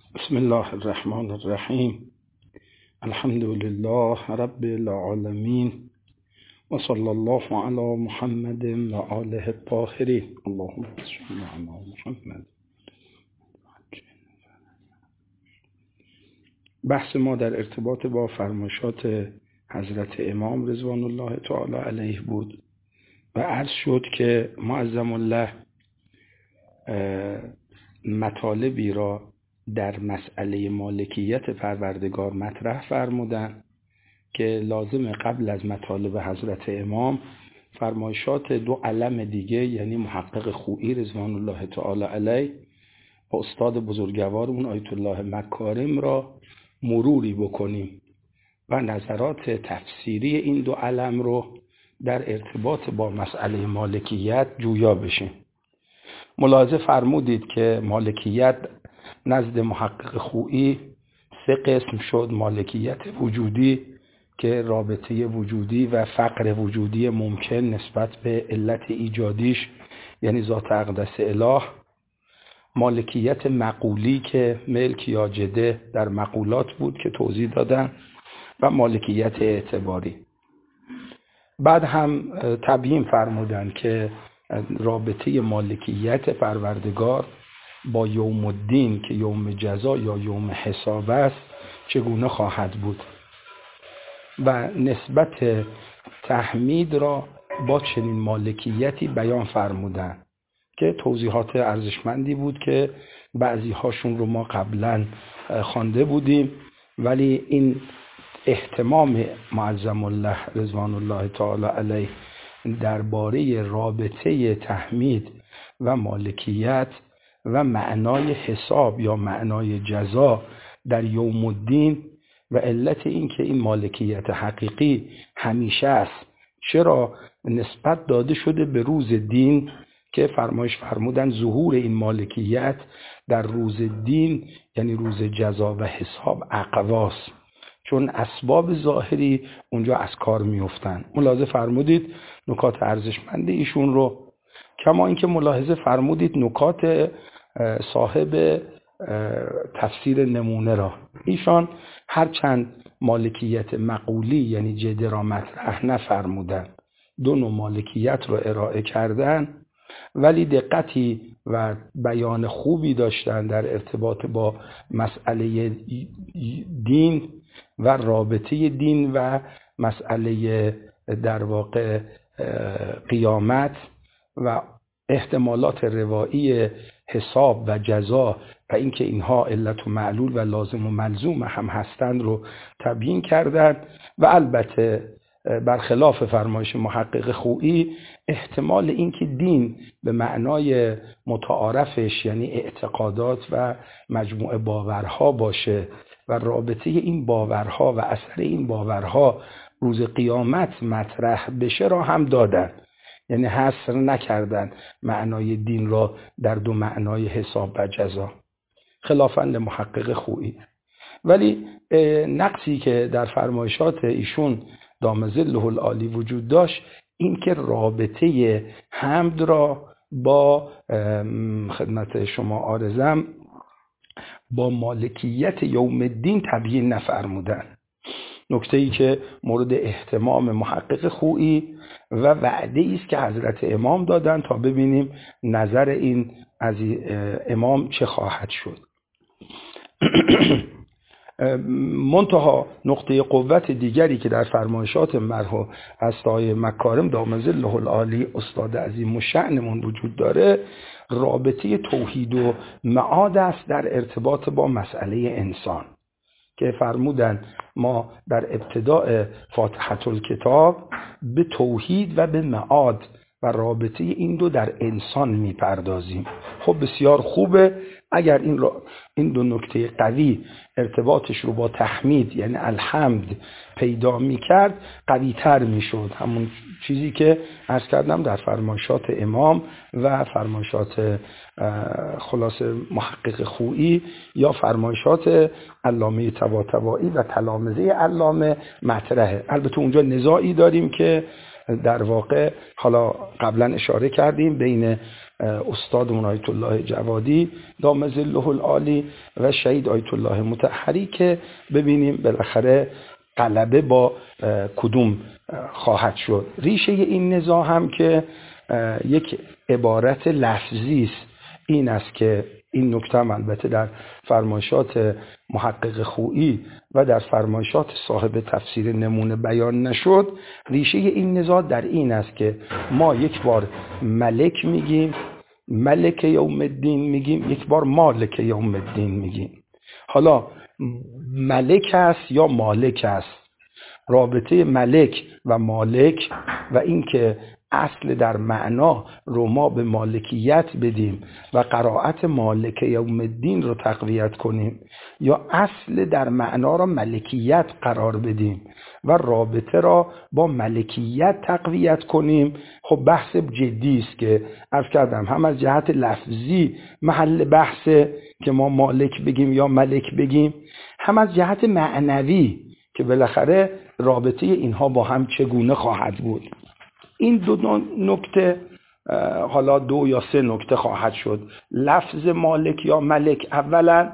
بسم الله الرحمن الرحیم. الحمد لله رب العالمین و صلی الله علی محمد و آله الطاهرین. اللهم صل علی محمد. بحث ما در ارتباط با فرمایشات حضرت امام رضوان الله تعالی علیه بود و عرض شد که معظم الله مطالبی را در مسئله مالکیت پروردگار مطرح فرمودند که لازم قبل از مطالب حضرت امام فرمایشات دو علم دیگه، یعنی محقق خویی رضوان الله تعالی علیه و استاد بزرگوارمون آیت الله مکارم را مروری بکنیم و نظرات تفسیری این دو علم رو در ارتباط با مسئله مالکیت جویا بشیم. ملاحظه فرمودید که مالکیت نزد محقق خویی سه قسم شد: مالکیت وجودی که رابطه وجودی و فقر وجودی ممکن نسبت به علت ایجادیش یعنی ذات اقدس اله، مالکیت مقولی که ملک یا جده در مقولات بود که توضیح دادن، و مالکیت اعتباری. بعد هم تبیین فرمودن که رابطه مالکیت پروردگار با یوم الدین که یوم جزا یا یوم حساب است چگونه خواهد بود و نسبت تحمید را با چنین مالکیتی بیان فرمودن که توضیحات ارزشمندی بود که بعضی هاشون رو ما قبلا خوانده بودیم، ولی این اهتمام معظم الله رضوان الله تعالی علیه درباره رابطه تحمید و مالکیت و معنای حساب یا معنای جزا در یوم الدین و علت این که این مالکیت حقیقی همیشه است چرا نسبت داده شده به روز دین که فرمایش فرمودن ظهور این مالکیت در روز دین یعنی روز جزا و حساب اقواست، چون اسباب ظاهری اونجا از کار میافتن. ملاحظه فرمودید نکات ارزشمند ایشون رو، کما اینکه ملاحظه فرمودید نکات صاحب تفسیر نمونه را. ایشان هرچند مالکیت مقولی یعنی جده را مطرح نفرمودن، دو نوع مالکیت را ارائه کردن، ولی دقتی و بیان خوبی داشتن در ارتباط با مسئله دین و رابطه دین و مسئله در واقع قیامت و احتمالات روایی حساب و جزا و اینکه اینها علت و معلول و لازم و ملزوم هم هستند رو تبیین کردند. و البته برخلاف فرمایش محقق خویی احتمال اینکه دین به معنای متعارفش یعنی اعتقادات و مجموعه باورها باشه و رابطه این باورها و اثر این باورها روز قیامت مطرح بشه را هم دادن، یعنی حصر نکردن معنای دین را در دو معنای حساب و جزا خلافاً لمحقق خویی. ولی نقصی که در فرمایشات ایشون دام ظله العالی وجود داشت این که رابطه حمد را با خدمت شما عارضم با مالکیت یوم الدین تبیین نفرمودن، نکته‌ای که مورد اهتمام محقق خویی و وعده است که حضرت امام دادن تا ببینیم نظر این از امام چه خواهد شد. منتها نقطه قوت دیگری که در فرمایشات مرحوم آقای مکارم دام ظله العالی استاد عظیم الشأنمون وجود داره رابطه توحید و معاد است در ارتباط با مسئله انسان که فرمودن ما در ابتداء فاتحة الکتاب به توحید و به معاد و رابطه این دو در انسان میپردازیم. خب بسیار خوبه اگر این دو نکته قوی ارتباطش رو با تحمید یعنی الحمد پیدا میکرد قوی تر میشد، همون چیزی که عرض کردم در فرمایشات امام و فرمایشات خلاص محقق خویی یا فرمایشات علامه طباطبایی و تلامذه علامه مطرحه. البته اونجا نزاعی داریم که در واقع حالا قبلا اشاره کردیم بین استادمون آیت الله جوادی دام ظله العالی و شهید آیت الله مطهری که ببینیم بالاخره غلبه با کدوم خواهد شد. ریشه این نزاع هم که یک عبارت لفظی است، این است که این نکته هم البته در فرمایشات محقق خویی و در فرمایشات صاحب تفسیر نمونه بیان نشد. ریشه این نزاع در این است که ما یک بار ملک میگیم، ملک یوم الدین میگیم، یک بار مالک یوم الدین میگیم. حالا ملک است یا مالک است، رابطه ملک و مالک و این که اصل در معنا رو ما به مالکیت بدیم و قرائت مالک یوم الدین رو تقویت کنیم یا اصل در معنا را ملکیت قرار بدیم و رابطه را با ملکیت تقویت کنیم، خب بحث جدی است که عرض کردم هم از جهت لفظی محل بحثه که ما مالک بگیم یا ملک بگیم، هم از جهت معنوی که بالاخره رابطه اینها با هم چگونه خواهد بود. این دو نکته، حالا 2 یا 3 نکته خواهد شد. لفظ مالک یا ملک اولا،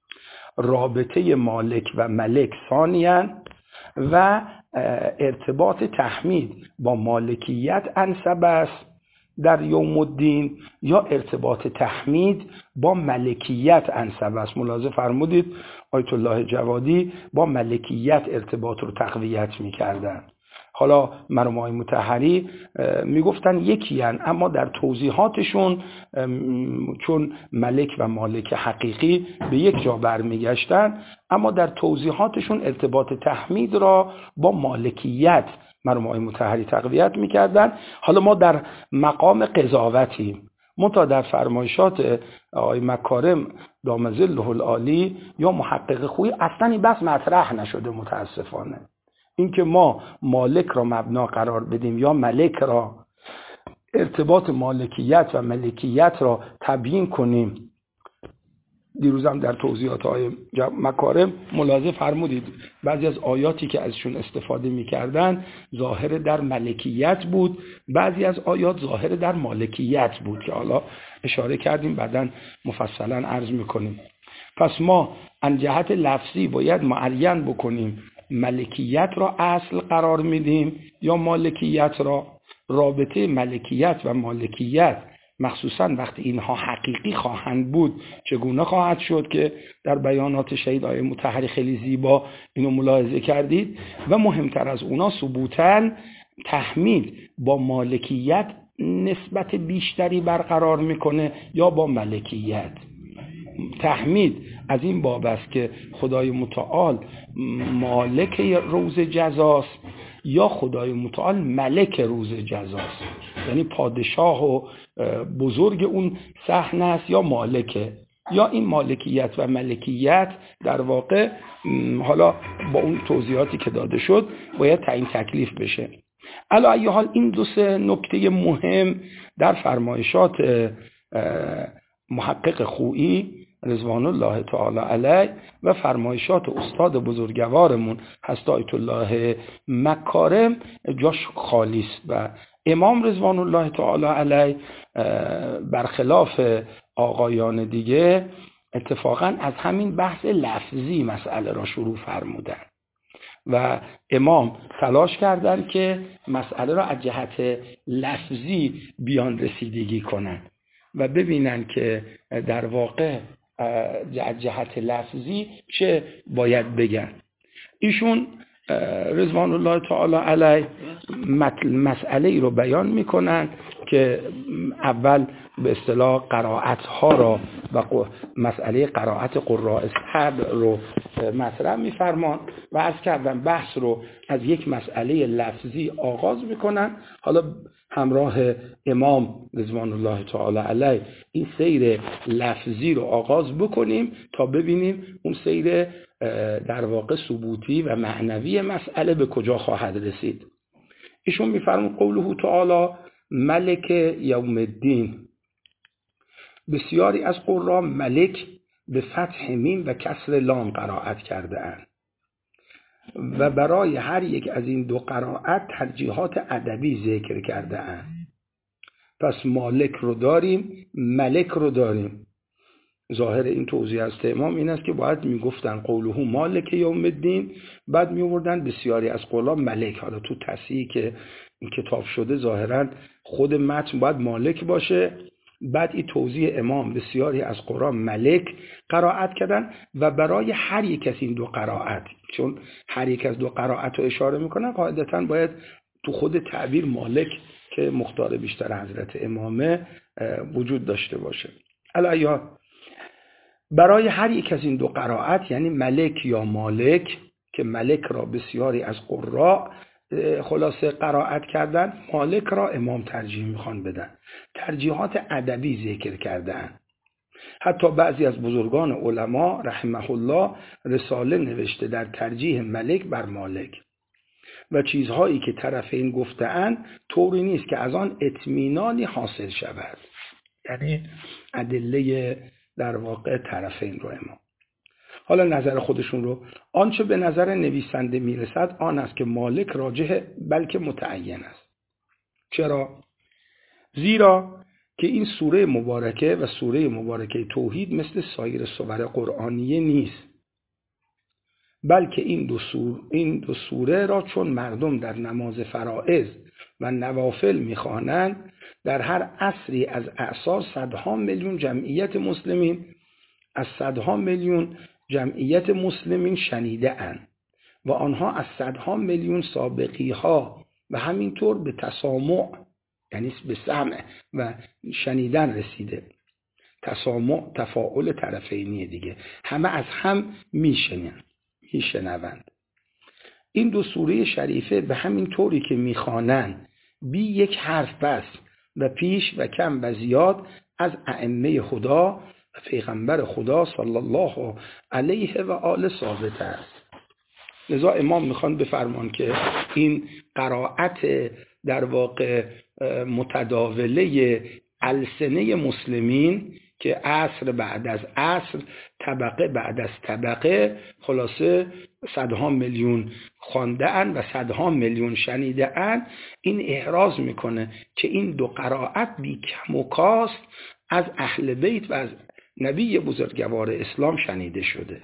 رابطه مالک و ملک ثانیاً و ارتباط تحمید با مالکیت انسب است در یوم الدین یا ارتباط تحمید با ملکیت انسب است. ملاحظه فرمودید آیت الله جوادی با ملکیت ارتباط رو تقویت می‌کردن. حالا مرحوم آقای مطهری میگفتن یکی هن، اما در توضیحاتشون چون ملک و مالک حقیقی به یک جا برمیگشتن، اما در توضیحاتشون ارتباط تحمید را با مالکیت مرحوم آقای مطهری تقویت میکردن. حالا ما در مقام قضاوتیم، منتها در فرمایشات آقای مکارم دام ظله العالی یا محقق خویی اصلا این بحث مطرح نشده متاسفانه. اینکه ما مالک را مبنا قرار بدیم یا ملک را، ارتباط مالکیت و ملکیت را تبیین کنیم. دیروزم در توضیحات های مکارم ملاحظه فرمودید بعضی از آیاتی که ازشون استفاده میکردن ظاهر در ملکیت بود، بعضی از آیات ظاهر در مالکیت بود که حالا اشاره کردیم، بعداً مفصلا عرض میکنیم. پس ما از جهت لفظی باید معین بکنیم ملکیت را اصل قرار میدیم یا مالکیت را. رابطه ملکیت و مالکیت مخصوصا وقتی اینها حقیقی خواهند بود چگونه خواهد شد که در بیانات شهید آیه مطهری خیلی زیبا اینو ملاحظه کردید. و مهمتر از اونا ثبوتاً تحمید با مالکیت نسبت بیشتری برقرار میکنه یا با ملکیت. تحمید از این باب است که خدای متعال مالک روز جزاست یا خدای متعال ملک روز جزاست، یعنی پادشاه و بزرگ اون صحنه است یا مالکه، یا این مالکیت و ملکیت در واقع حالا با اون توضیحاتی که داده شد باید تعیین تکلیف بشه. علی ای حال این 2-3 نکته مهم در فرمایشات محقق خویی رضوان الله تعالی علیه و فرمایشات استاد بزرگوارمون حضرت آیت الله مکارم جاش خالی است و امام رضوان الله تعالی علیه برخلاف آقایان دیگه اتفاقا از همین بحث لفظی مسئله را شروع فرمودن و امام تلاش کردن که مسئله را از جهت لفظی بیان رسیدگی کنن و ببینن که در واقع از جهت لفظی چه باید بگن. ایشون رضوان الله تعالی علیه مسئله ای رو بیان میکنن که اول به اصطلاح قرائت ها را و مسئله قرائت قراء السبع رو مطرح میفرمان و عرض کردم بحث رو از یک مسئله لفظی آغاز میکنن. حالا همراه امام رضوان الله تعالی علیه این سیر لفظی رو آغاز بکنیم تا ببینیم اون سیر در واقع ثبوتی و معنوی مسئله به کجا خواهد رسید. ایشون میفرمون قوله تعالی ملک یوم الدین. بسیاری از قرآ ملک به فتح میم و کسر لام قرائت کرده اند و برای هر یک از این 2 قرائت ترجیحات ادبی ذکر کرده اند. پس مالک رو داریم، ملک رو داریم. ظاهر این توضیح از امام این است که باید میگفتن قوله مالک یوم الدین، بعد میوردن بسیاری از قولا ملک. حالا تو تصحیحی که این کتاب شده ظاهرا خود متن باید مالک باشه، بعد این توضیح امام بسیاری از قرآن ملک قرائت کردن و برای هر یک از این دو قرائت، چون هر یک از دو قرائت رو اشاره میکنن، قاعدتا باید تو خود تعبیر مالک که مختار بیشتر حضرت امامه وجود داشته باشه. الان برای هر یک از این دو قرائت، یعنی ملک یا مالک، که ملک را بسیاری از قراء خلاصه قرائت کردن، مالک را امام ترجیح میخوان بدن. ترجیحات ادبی ذکر کردن. حتی بعضی از بزرگان علما رحمه الله رساله نوشته در ترجیح ملک بر مالک، و چیزهایی که طرفین گفته‌اند طوری نیست که از آن اطمینانی حاصل شود. یعنی ادله در واقع طرفین رو امام. حالا نظر خودشون رو، آنچه به نظر نویسنده میرسد آن است که مالک راجح بلکه متعین است. چرا؟ زیرا که این سوره مبارکه و سوره مبارکه توحید مثل سایر سور قرآنیه نیست، بلکه این دو سوره را چون مردم در نماز فرائض و نوافل میخوانند، در هر عصری از اعصار صدها میلیون جمعیت مسلمین از صدها میلیون جمعیت مسلمین شنیده اند و آنها از صدها میلیون سابقی ها و همینطور به تسامع، یعنی به سمع و شنیدن رسیده. تسامع تفاعل طرفینی دیگه، همه از هم میشنوند. این دو سوره شریفه به همین طوری که میخوانند بی یک حرف بس و پیش و کم و زیاد از ائمه خدا و پیغمبر خدا صلی الله علیه و آله ثابت است. لذا امام میخوان بفرمان که این قرائت در واقع متداوله السنه مسلمین که عصر بعد از عصر، طبقه بعد از طبقه، خلاصه صدها میلیون خوانده اند و صدها میلیون شنیده اند، این احراز میکنه که این دو قرائت بی کم و کاست از اهل بیت و از نبی بزرگوار اسلام شنیده شده.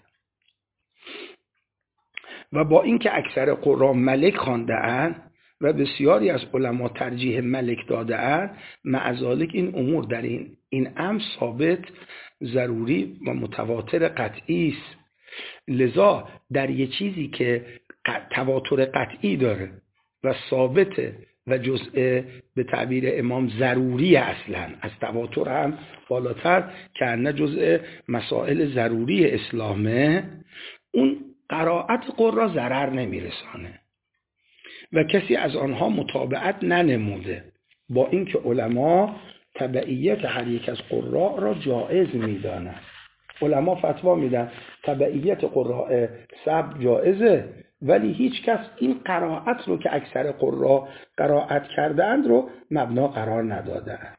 و با اینکه اکثر قرآن ملک خوانده اند و بسیاری از علما ترجیح ملک داده اند، مع ذالک این امور در این امر ثابت، ضروری و متواتر قطعی است. لذا در یه چیزی که تواتر قطعی داره و ثابته و جزء به تعبیر امام ضروری، اصلا از تواتر هم بالاتر که نه جزء مسائل ضروری اسلامه، اون قرائت قرآن ضرر نمیرسانه و کسی از آنها متابعت ننموده، با اینکه علما تبعیت هر یک از قراء را جایز میدانند. علما فتوا میدن تبعیت قراء سبع جایزه، ولی هیچ کس این قرائت رو که اکثر قراء قرائت کردند رو مبنا قرار ندادند.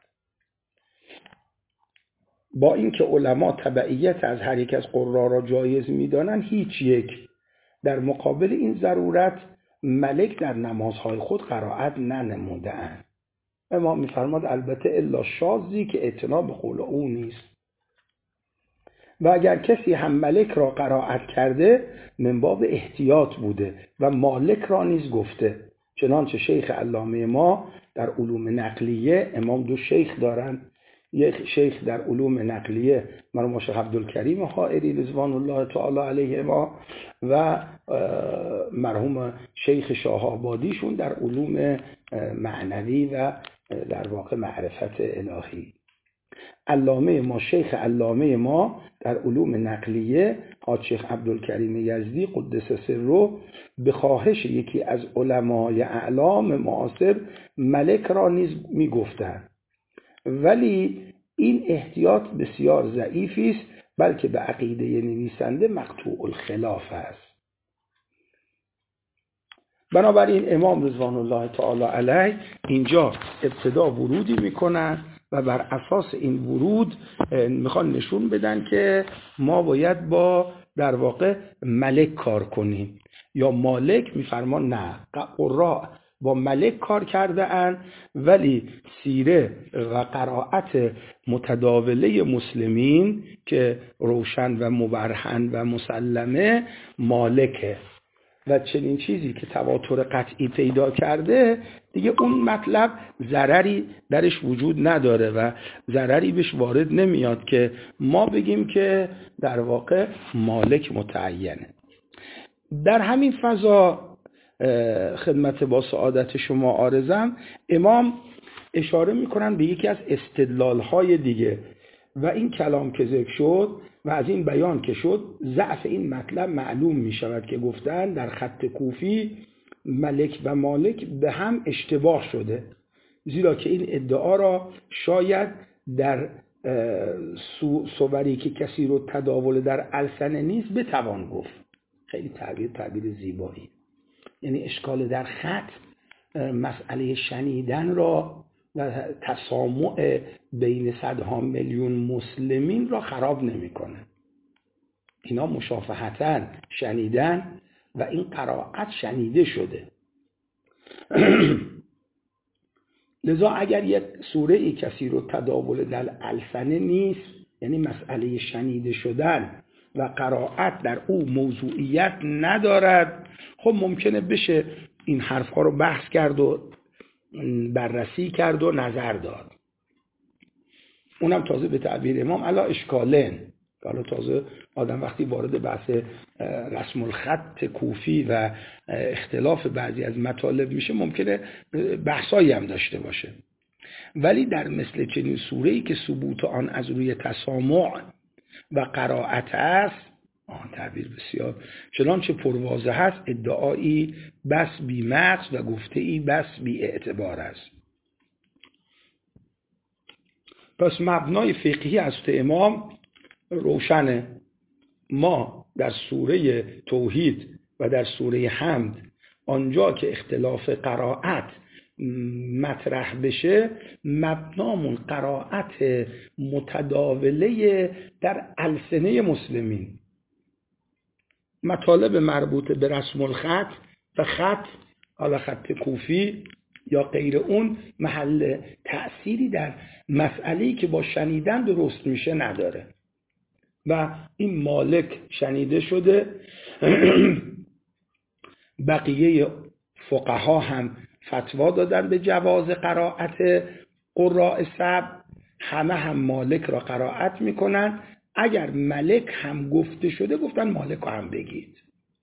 با اینکه علما تبعیت از هر یک از قراء را جایز میدانند، هیچ یک در مقابل این ضرورت ملک در نمازهای خود قرائت ننمودند. امام میفرماد البته الا شاذی که اعتنا به قول او نیست، و اگر کسی هم ملک را قرائت کرده من باب احتیاط بوده و مالک را نیز گفته. چنانچه شیخ علامه ما در علوم نقلیه، امام دو شیخ دارند، یک شیخ در علوم نقلیه مرحوم شیخ عبدالکریم حائری رضوان الله تعالی علیه ما و مرحوم شیخ شاهآبادیشون در علوم معنوی و در واقع معرفت الهی. علامه ما، شیخ علامه ما در علوم نقلیه حاج شیخ عبدالکریم یزدی قدس سره به خواهش یکی از علمای اعلام معاصر ملک را نیز می گفتند، ولی این احتیاط بسیار ضعیفی است، بلکه به عقیده نویسنده مقطوع الخلاف است. بنابراین امام رضوان الله تعالی علیه اینجا ابتدا ورودی میکنن و بر اساس این ورود میخوان نشون بدن که ما باید با در واقع ملک کار کنیم، یا مالک میفرمان نه، قراء با ملک کار کرده اند، ولی سیره و قرائت متداوله مسلمین که روشن و مبرهن و مسلمه مالکه و چنین چیزی که تواتر قطعی پیدا کرده دیگه اون مطلب ضرری درش وجود نداره و ضرری بهش وارد نمیاد که ما بگیم که در واقع مالک متعینه. در همین فضا خدمت با سعادت شما عارضم، امام اشاره میکنن به یکی از استدلال‌های دیگه و این کلام که ذکر شد و از این بیان که شد ضعف این مطلب معلوم میشود که گفتن در خط کوفی ملک و مالک به هم اشتباه شده، زیرا که این ادعا را شاید در صوری که کسی رو تداول در السنه نیست بتوان گفت. خیلی تعبیر زیبایی، یعنی اشکال در خط مسئله شنیدن را و تسامع بین صدها میلیون مسلمین را خراب نمیکنه. اینا مشافهتاً شنیدن و این قرائت شنیده شده. لذا اگر یک سوره ای کسی رو تداول در السنه نیست، یعنی مسئله شنیده شدن و قرائت در او موضوعیت ندارد، خب ممکنه بشه این حرفها رو بحث کرد و بررسی کرد و نظر داد. اونم تازه به تعبیر امام علا اشکالن. حالا تازه آدم وقتی وارد بحث رسم الخط کوفی و اختلاف بعضی از مطالب میشه ممکنه بحثایی هم داشته باشه، ولی در مثل چنین سوره‌ای که ثبوت آن از روی تسامع و قرائت است، تعبیر بسیار چنانچه پرواضح است، ادعایی بس بی مغز و گفته‌ای بس بی اعتبار است. پس مبنای فقهی از امام روشنه. ما در سوره توحید و در سوره حمد آنجا که اختلاف قرائت مطرح بشه، مبنامون قرائت متداوله در السنه مسلمین. مطالب مربوط به رسم الخط و خط، حالا خط کوفی یا غیر اون، محل تأثیری در مسئله‌ای که با شنیدن درست میشه نداره و این مالک شنیده شده. بقیه فقها هم فتوا دادن به جواز قرائت قراء سبع، همه هم مالک را قرائت میکنن. اگر ملک هم گفته شده گفتن مالک رو هم بگید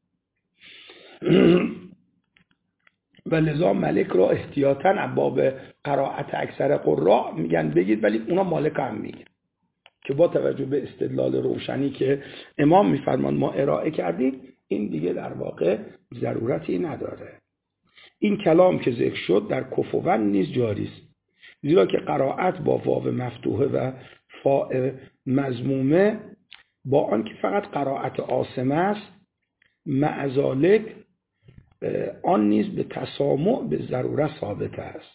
و لذا ملک را احتیاطاً باب قرائت اکثر قراء میگن بگید، ولی اونا مالک هم میگن که با توجه به استدلال روشنی که امام میفرمان ما ارائه کردیم، این دیگه در واقع ضرورتی نداره. این کلام که ذکر شد در کفوون نیز جاری است، زیرا که قرائت با واو مفتوحه و فاء مضمومه با آن که فقط قرائت عاصمه است، مع ذالک آن نیز به تسامع به ضرورت ثابت است.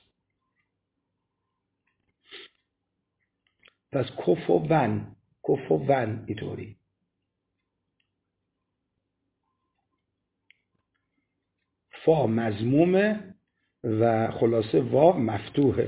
پس کفوون اینطوری. فا مضمومه و خلاصه واو مفتوحه.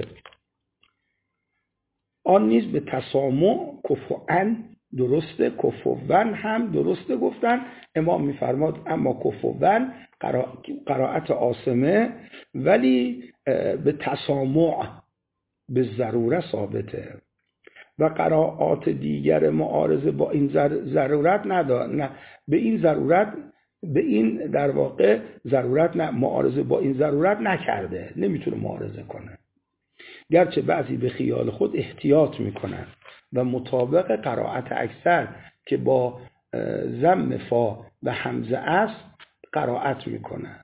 آن نیز به تسامع کفوان درسته، کفوون هم درسته گفتن. امام میفرماد اما کفوون قرائت عاصمه، ولی به تسامع به ضرورت ثابته و قرائات دیگر معارضه با این ضرورت نداره. نه به این ضرورت، به این در واقع ضرورت نه، معارضه با این ضرورت نکرده، نمیتونه معارضه کنه، گرچه بعضی به خیال خود احتیاط میکنن و مطابق قرائت اکثر که با ضم فا و همزه است قرائت میکنن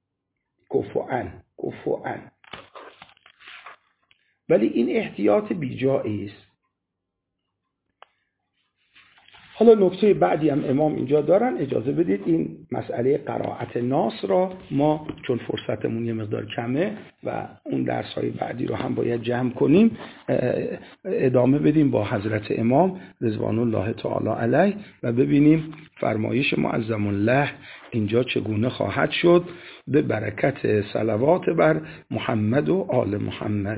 کفوان، ولی این احتیاط بیجایی است. حالا نکته بعدی هم امام اینجا دارن، اجازه بدید این مسئله قرائت ناس را ما چون فرصتمون یه مقدار کمه و اون درس‌های بعدی رو هم باید جمع کنیم، ادامه بدیم با حضرت امام رضوان الله تعالی علیه و ببینیم فرمایش معظم الله اینجا چگونه خواهد شد به برکت صلوات بر محمد و آل محمد.